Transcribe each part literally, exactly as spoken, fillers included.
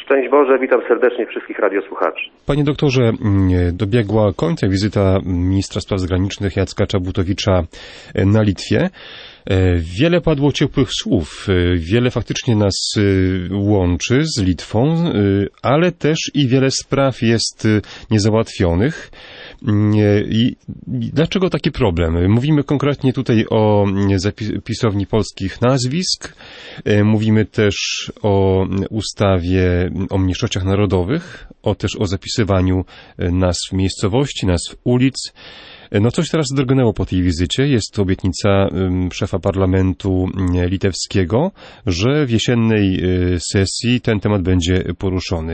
Szczęść Boże, witam serdecznie wszystkich radiosłuchaczy. Panie doktorze, dobiegła końca wizyta ministra spraw zagranicznych Jacka Czaputowicza na Litwie. Wiele padło ciepłych słów, wiele faktycznie nas łączy z Litwą, ale też i wiele spraw jest niezałatwionych. I dlaczego taki problem? Mówimy konkretnie tutaj o zapisowni polskich nazwisk, mówimy też o ustawie o mniejszościach narodowych, o też o zapisywaniu nazw miejscowości, nazw ulic. No coś teraz drgnęło po tej wizycie. Jest to obietnica szefa parlamentu litewskiego, że w jesiennej sesji ten temat będzie poruszony.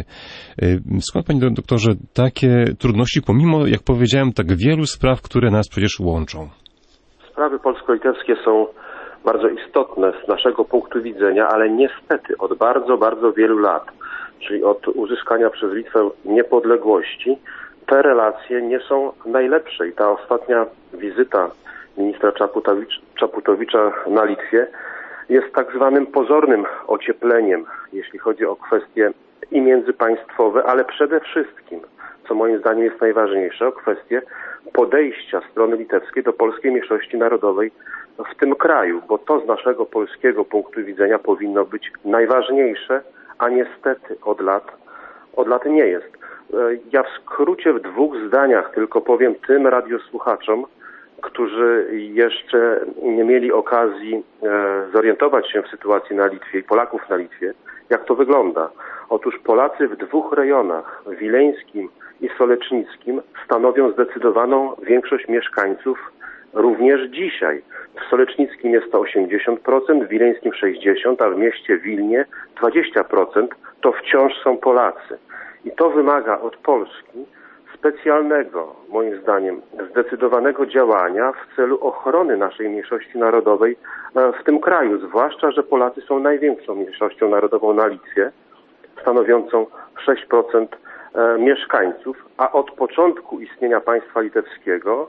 Skąd, panie doktorze, takie trudności, pomimo, jak powiedziałem, tak wielu spraw, które nas przecież łączą? Sprawy polsko-litewskie są bardzo istotne z naszego punktu widzenia, ale niestety od bardzo, bardzo wielu lat, czyli od uzyskania przez Litwę niepodległości, te relacje nie są najlepsze i ta ostatnia wizyta ministra Czaputowicz, Czaputowicza na Litwie jest tak zwanym pozornym ociepleniem, jeśli chodzi o kwestie i międzypaństwowe, ale przede wszystkim, co moim zdaniem jest najważniejsze, o kwestie podejścia strony litewskiej do polskiej mniejszości narodowej w tym kraju, bo to z naszego polskiego punktu widzenia powinno być najważniejsze, a niestety od lat, od lat nie jest. Ja w skrócie w dwóch zdaniach tylko powiem tym radiosłuchaczom, którzy jeszcze nie mieli okazji zorientować się w sytuacji na Litwie i Polaków na Litwie, jak to wygląda. Otóż Polacy w dwóch rejonach, wileńskim i solecznickim, stanowią zdecydowaną większość mieszkańców również dzisiaj. W solecznickim jest to osiemdziesiąt procent, w wileńskim sześćdziesiąt procent, a w mieście Wilnie dwadzieścia procent to wciąż są Polacy. I to wymaga od Polski specjalnego, moim zdaniem, zdecydowanego działania w celu ochrony naszej mniejszości narodowej w tym kraju. Zwłaszcza, że Polacy są największą mniejszością narodową na Litwie, stanowiącą sześć procent mieszkańców, a od początku istnienia państwa litewskiego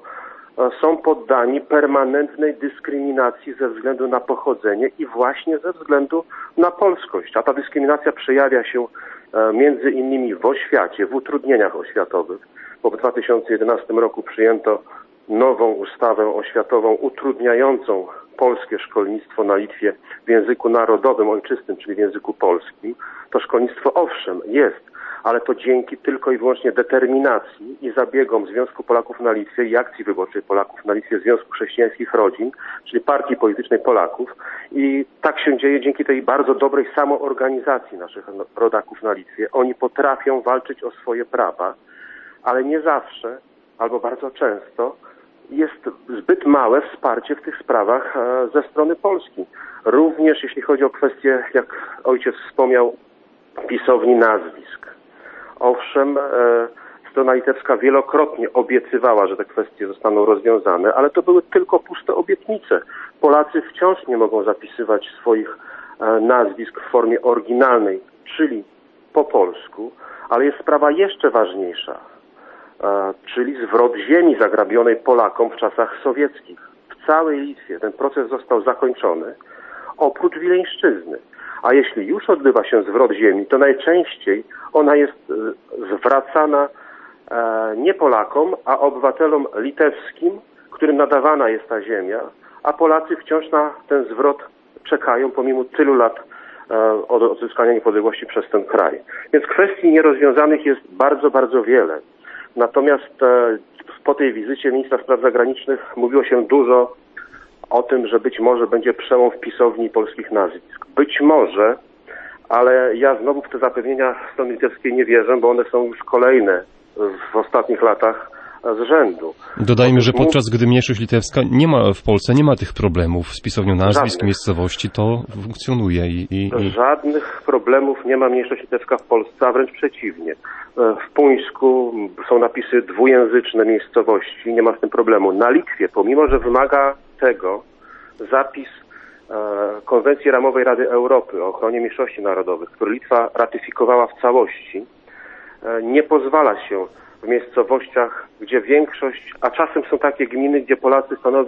są poddani permanentnej dyskryminacji ze względu na pochodzenie i właśnie ze względu na polskość. A ta dyskryminacja przejawia się między innymi w oświacie, w utrudnieniach oświatowych, bo w dwa tysiące jedenastym roku przyjęto nową ustawę oświatową utrudniającą polskie szkolnictwo na Litwie w języku narodowym, ojczystym, czyli w języku polskim. To szkolnictwo owszem jest, ale to dzięki tylko i wyłącznie determinacji i zabiegom Związku Polaków na Litwie i Akcji Wyborczej Polaków na Litwie, Związku Chrześcijańskich Rodzin, czyli partii politycznej Polaków. I tak się dzieje dzięki tej bardzo dobrej samoorganizacji naszych rodaków na Litwie. Oni potrafią walczyć o swoje prawa, ale nie zawsze, albo bardzo często, jest zbyt małe wsparcie w tych sprawach ze strony Polski. Również jeśli chodzi o kwestię, jak ojciec wspomniał, pisowni nazwisk. Owszem, strona litewska wielokrotnie obiecywała, że te kwestie zostaną rozwiązane, ale to były tylko puste obietnice. Polacy wciąż nie mogą zapisywać swoich nazwisk w formie oryginalnej, czyli po polsku, ale jest sprawa jeszcze ważniejsza, czyli zwrot ziemi zagrabionej Polakom w czasach sowieckich. W całej Litwie ten proces został zakończony, oprócz Wileńszczyzny. A jeśli już odbywa się zwrot ziemi, to najczęściej ona jest zwracana nie Polakom, a obywatelom litewskim, którym nadawana jest ta ziemia, a Polacy wciąż na ten zwrot czekają pomimo tylu lat od odzyskania niepodległości przez ten kraj. Więc kwestii nierozwiązanych jest bardzo, bardzo wiele. Natomiast po tej wizycie ministra spraw zagranicznych mówiło się dużo o tym, że być może będzie przełom w pisowni polskich nazwisk. Być może, ale ja znowu w te zapewnienia strony litewskiej nie wierzę, bo one są już kolejne w ostatnich latach z rzędu. Dodajmy, że podczas gdy mniejszość litewska nie ma w Polsce, nie ma tych problemów z pisownią nazwisk, żadnych miejscowości, to funkcjonuje. I, i, i... Żadnych problemów nie ma mniejszość litewska w Polsce, a wręcz przeciwnie. W Puńsku są napisy dwujęzyczne miejscowości, nie ma z tym problemu. Na Litwie, pomimo że wymaga tego zapis e, konwencji ramowej Rady Europy o ochronie mniejszości narodowych, który Litwa ratyfikowała w całości, e, nie pozwala się w miejscowościach, gdzie większość, a czasem są takie gminy, gdzie Polacy stanowią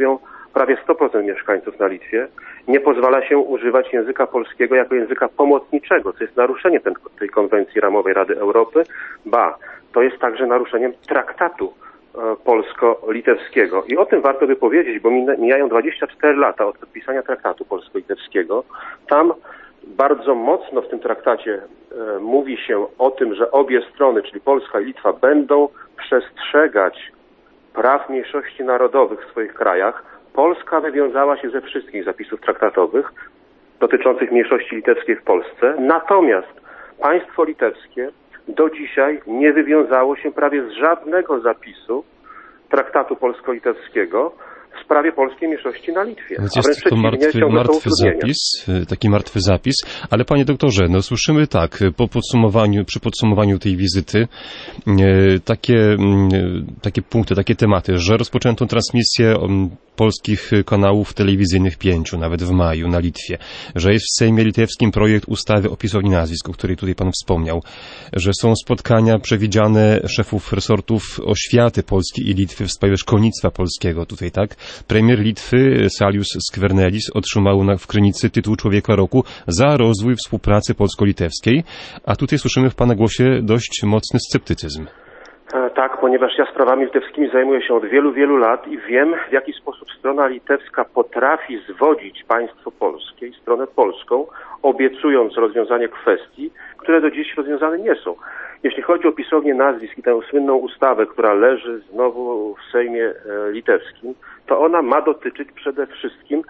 prawie sto procent mieszkańców na Litwie, nie pozwala się używać języka polskiego jako języka pomocniczego, co jest naruszeniem ten, tej konwencji ramowej Rady Europy, ba, to jest także naruszeniem traktatu e, polsko-litewskiego. I o tym warto by powiedzieć, bo mijają dwadzieścia cztery lata od podpisania traktatu polsko-litewskiego. Tam bardzo mocno w tym traktacie e, mówi się o tym, że obie strony, czyli Polska i Litwa, będą przestrzegać praw mniejszości narodowych w swoich krajach. Polska wywiązała się ze wszystkich zapisów traktatowych dotyczących mniejszości litewskiej w Polsce. Natomiast państwo litewskie do dzisiaj nie wywiązało się prawie z żadnego zapisu traktatu polsko-litewskiego w sprawie polskiej mniejszości na Litwie. Więc jest to martwy, martwy zapis, taki martwy zapis, ale panie doktorze, no słyszymy tak, po podsumowaniu, przy podsumowaniu tej wizyty takie, takie punkty, takie tematy, że rozpoczęto transmisję polskich kanałów telewizyjnych pięciu, nawet w maju na Litwie, że jest w Sejmie litewskim projekt ustawy o pisowni nazwisk, o której tutaj pan wspomniał, że są spotkania przewidziane szefów resortów oświaty Polski i Litwy w sprawie szkolnictwa polskiego, tutaj tak. Premier Litwy Saulius Skvernelis otrzymał na, w Krynicy tytuł Człowieka Roku za rozwój współpracy polsko-litewskiej, a tutaj słyszymy w pana głosie dość mocny sceptycyzm. Tak, ponieważ ja sprawami litewskimi zajmuję się od wielu, wielu lat i wiem, w jaki sposób strona litewska potrafi zwodzić państwo polskie i stronę polską, obiecując rozwiązanie kwestii, które do dziś rozwiązane nie są. Jeśli chodzi o pisownię nazwisk i tę słynną ustawę, która leży znowu w Sejmie litewskim, to ona ma dotyczyć przede wszystkim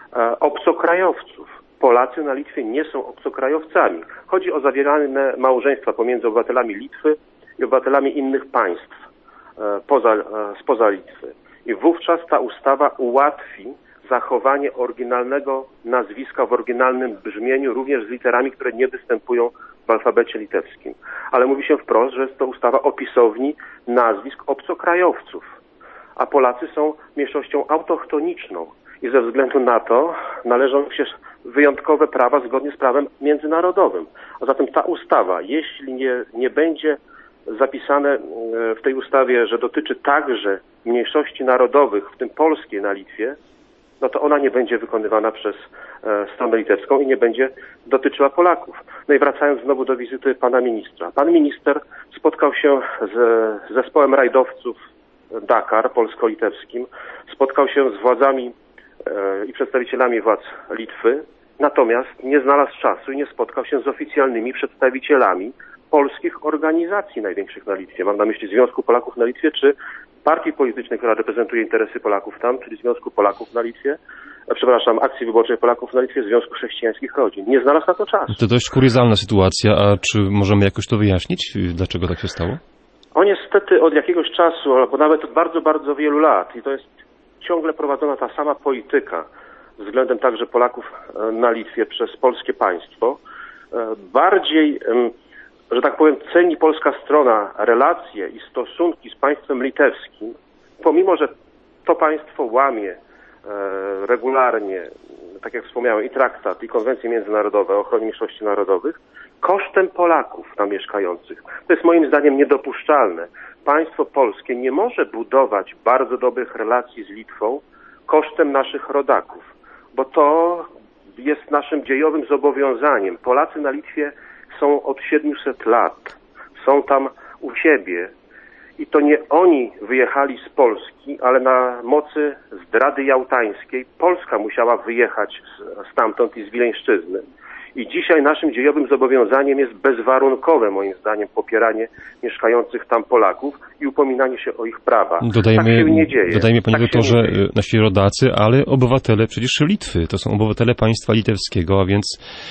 obcokrajowców. Polacy na Litwie nie są obcokrajowcami. Chodzi o zawierane małżeństwa pomiędzy obywatelami Litwy i obywatelami innych państw poza, spoza Litwy. I wówczas ta ustawa ułatwi zachowanie oryginalnego nazwiska w oryginalnym brzmieniu, również z literami, które nie występują w alfabecie litewskim. Ale mówi się wprost, że jest to ustawa o pisowni nazwisk obcokrajowców, a Polacy są mniejszością autochtoniczną i ze względu na to należą się wyjątkowe prawa zgodnie z prawem międzynarodowym. A zatem ta ustawa, jeśli nie, nie będzie zapisane w tej ustawie, że dotyczy także mniejszości narodowych, w tym polskiej na Litwie, no to ona nie będzie wykonywana przez e, stronę litewską i nie będzie dotyczyła Polaków. No i wracając znowu do wizyty pana ministra. Pan minister spotkał się z zespołem rajdowców Dakar polsko-litewskim, spotkał się z władzami e, i przedstawicielami władz Litwy, natomiast nie znalazł czasu i nie spotkał się z oficjalnymi przedstawicielami polskich organizacji największych na Litwie. Mam na myśli Związku Polaków na Litwie, czy partii politycznej, która reprezentuje interesy Polaków tam, czyli Związku Polaków na Litwie, przepraszam, Akcji Wyborczej Polaków na Litwie, Związku Chrześcijańskich Rodzin. Nie znalazł na to czasu. To dość kuriozalna sytuacja, a czy możemy jakoś to wyjaśnić? Dlaczego tak się stało? O niestety od jakiegoś czasu, albo nawet od bardzo, bardzo wielu lat i to jest ciągle prowadzona ta sama polityka względem także Polaków na Litwie przez polskie państwo. Bardziej, że tak powiem, ceni polska strona relacje i stosunki z państwem litewskim, pomimo że to państwo łamie e, regularnie, tak jak wspomniałem, i traktat, i konwencje międzynarodowe o ochronie mniejszości narodowych, kosztem Polaków tam mieszkających. To jest moim zdaniem niedopuszczalne. Państwo polskie nie może budować bardzo dobrych relacji z Litwą kosztem naszych rodaków, bo to jest naszym dziejowym zobowiązaniem. Polacy na Litwie są od siedmiuset lat, są tam u siebie i to nie oni wyjechali z Polski, ale na mocy zdrady jałtańskiej Polska musiała wyjechać stamtąd i z Wileńszczyzny. I dzisiaj naszym dziejowym zobowiązaniem jest bezwarunkowe, moim zdaniem, popieranie mieszkających tam Polaków i upominanie się o ich prawa. Dodajmy, tak się nie dzieje. Dodajmy, panie tak doktorze, nasi rodacy, ale obywatele przecież Litwy. To są obywatele państwa litewskiego, a więc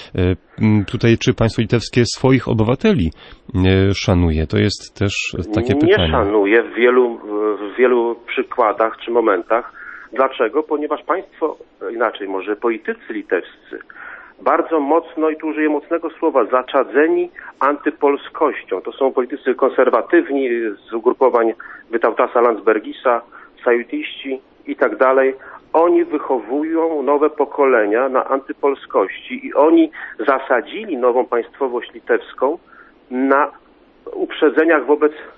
tutaj czy państwo litewskie swoich obywateli szanuje? To jest też takie nie pytanie. Nie szanuje w wielu, w wielu przykładach czy momentach. Dlaczego? Ponieważ państwo, inaczej może politycy litewscy, bardzo mocno, i tu użyję mocnego słowa, zaczadzeni antypolskością. To są politycy konserwatywni z ugrupowań Vytautasa Landsbergisa, sajutiści i tak dalej. Oni wychowują nowe pokolenia na antypolskości i oni zasadzili nową państwowość litewską na uprzedzeniach wobec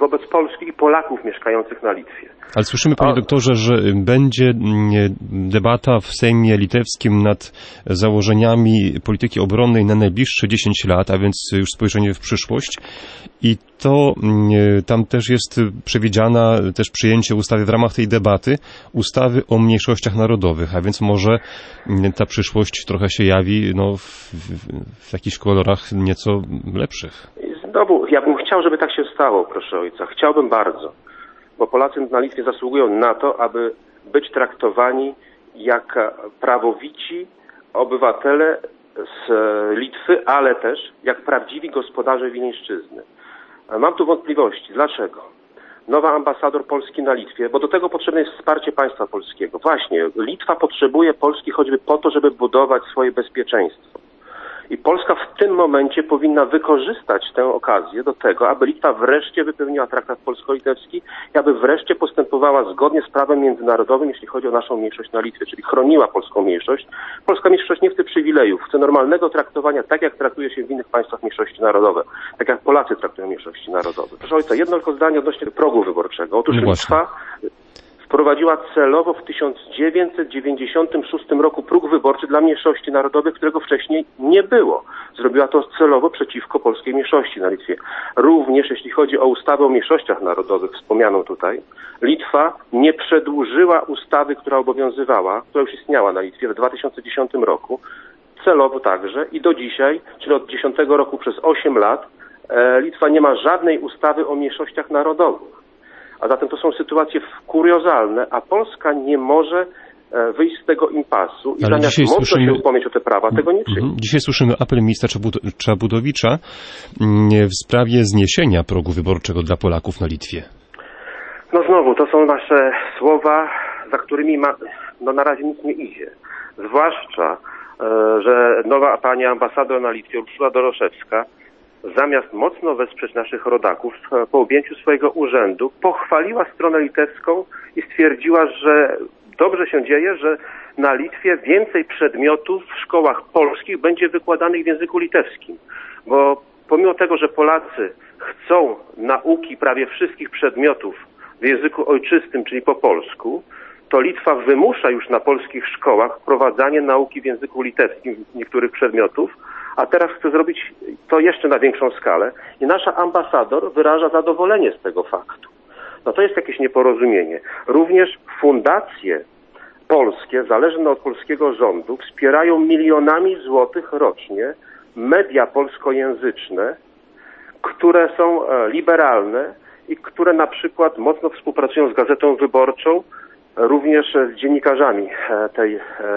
wobec Polski i Polaków mieszkających na Litwie. Ale słyszymy, panie doktorze, że będzie debata w Sejmie litewskim nad założeniami polityki obronnej na najbliższe dziesięć lat, a więc już spojrzenie w przyszłość. I to tam też jest przewidziana też przyjęcie ustawy w ramach tej debaty, ustawy o mniejszościach narodowych, a więc może ta przyszłość trochę się jawi no, w, w jakichś kolorach nieco lepszych. Znowu, ja bym chciał, żeby tak się stało, proszę ojca. Chciałbym bardzo. Bo Polacy na Litwie zasługują na to, aby być traktowani jak prawowici obywatele z Litwy, ale też jak prawdziwi gospodarze Wileńszczyzny. Mam tu wątpliwości. Dlaczego? Nowa ambasador Polski na Litwie, bo do tego potrzebne jest wsparcie państwa polskiego. Właśnie, Litwa potrzebuje Polski choćby po to, żeby budować swoje bezpieczeństwo. I Polska w tym momencie powinna wykorzystać tę okazję do tego, aby Litwa wreszcie wypełniła traktat polsko-litewski i aby wreszcie postępowała zgodnie z prawem międzynarodowym, jeśli chodzi o naszą mniejszość na Litwie, czyli chroniła polską mniejszość. Polska mniejszość nie chce przywilejów, chce normalnego traktowania, tak jak traktuje się w innych państwach mniejszości narodowe, tak jak Polacy traktują mniejszości narodowe. Proszę ojca, jedno tylko zdanie odnośnie progu wyborczego. Otóż no Litwa wprowadziła celowo w tysiąc dziewięćset dziewięćdziesiątym szóstym roku próg wyborczy dla mniejszości narodowych, którego wcześniej nie było. Zrobiła to celowo przeciwko polskiej mniejszości na Litwie. Również jeśli chodzi o ustawę o mniejszościach narodowych, wspomnianą tutaj, Litwa nie przedłużyła ustawy, która obowiązywała, która już istniała na Litwie w dwa tysiące dziesiątym roku, celowo także i do dzisiaj, czyli od dziesiątego roku przez osiem lat, Litwa nie ma żadnej ustawy o mniejszościach narodowych. A zatem to są sytuacje kuriozalne, a Polska nie może wyjść z tego impasu i Ale zamiast mocno słyszymy... się upomnieć o te prawa, tego nie czyni. Dzisiaj słyszymy apel ministra Czabutowicza w sprawie zniesienia progu wyborczego dla Polaków na Litwie. No znowu, to są nasze słowa, za którymi ma, no na razie nic nie idzie. Zwłaszcza, że nowa pani ambasador na Litwie, Urszula Doroszewska, zamiast mocno wesprzeć naszych rodaków po objęciu swojego urzędu, pochwaliła stronę litewską i stwierdziła, że dobrze się dzieje, że na Litwie więcej przedmiotów w szkołach polskich będzie wykładanych w języku litewskim. Bo pomimo tego, że Polacy chcą nauki prawie wszystkich przedmiotów w języku ojczystym, czyli po polsku, to Litwa wymusza już na polskich szkołach wprowadzanie nauki w języku litewskim niektórych przedmiotów, a teraz chce zrobić to jeszcze na większą skalę i nasza ambasador wyraża zadowolenie z tego faktu. No to jest jakieś nieporozumienie. Również fundacje polskie, zależne od polskiego rządu, wspierają milionami złotych rocznie media polskojęzyczne, które są liberalne i które na przykład mocno współpracują z Gazetą Wyborczą, również z dziennikarzami tej,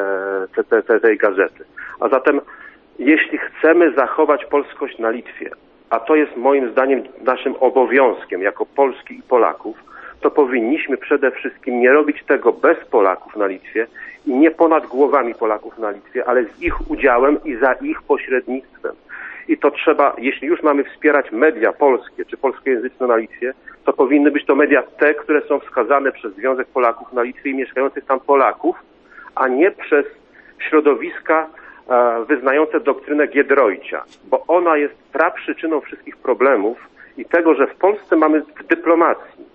tej, tej, tej gazety. A zatem jeśli chcemy zachować polskość na Litwie, a to jest moim zdaniem naszym obowiązkiem jako Polski i Polaków, to powinniśmy przede wszystkim nie robić tego bez Polaków na Litwie i nie ponad głowami Polaków na Litwie, ale z ich udziałem i za ich pośrednictwem. I to trzeba, jeśli już mamy wspierać media polskie czy polskojęzyczne na Litwie, to powinny być to media te, które są wskazane przez Związek Polaków na Litwie i mieszkających tam Polaków, a nie przez środowiska e, wyznające doktrynę Giedroycia, bo ona jest praprzyczyną wszystkich problemów i tego, że w Polsce mamy w dyplomacji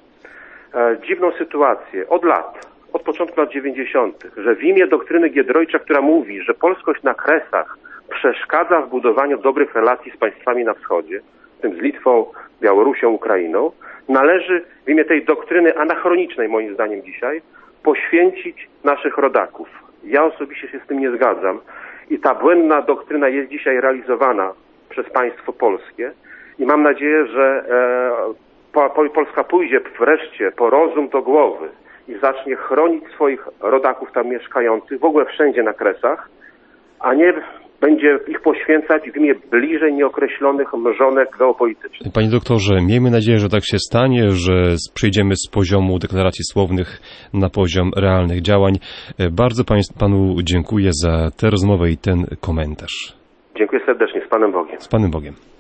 e, dziwną sytuację od lat, od początku lat dziewięćdziesiątych, że w imię doktryny Giedroycia, która mówi, że polskość na Kresach przeszkadza w budowaniu dobrych relacji z państwami na wschodzie, w tym z Litwą, Białorusią, Ukrainą, należy w imię tej doktryny anachronicznej, moim zdaniem dzisiaj, poświęcić naszych rodaków. Ja osobiście się z tym nie zgadzam i ta błędna doktryna jest dzisiaj realizowana przez państwo polskie i mam nadzieję, że e, Polska pójdzie wreszcie po rozum do głowy i zacznie chronić swoich rodaków tam mieszkających, w ogóle wszędzie na Kresach, a nie będzie ich poświęcać w imię bliżej nieokreślonych mrzonek geopolitycznych. Panie doktorze, miejmy nadzieję, że tak się stanie, że przejdziemy z poziomu deklaracji słownych na poziom realnych działań. Bardzo panu dziękuję za tę rozmowę i ten komentarz. Dziękuję serdecznie. Z Panem Bogiem. Z Panem Bogiem.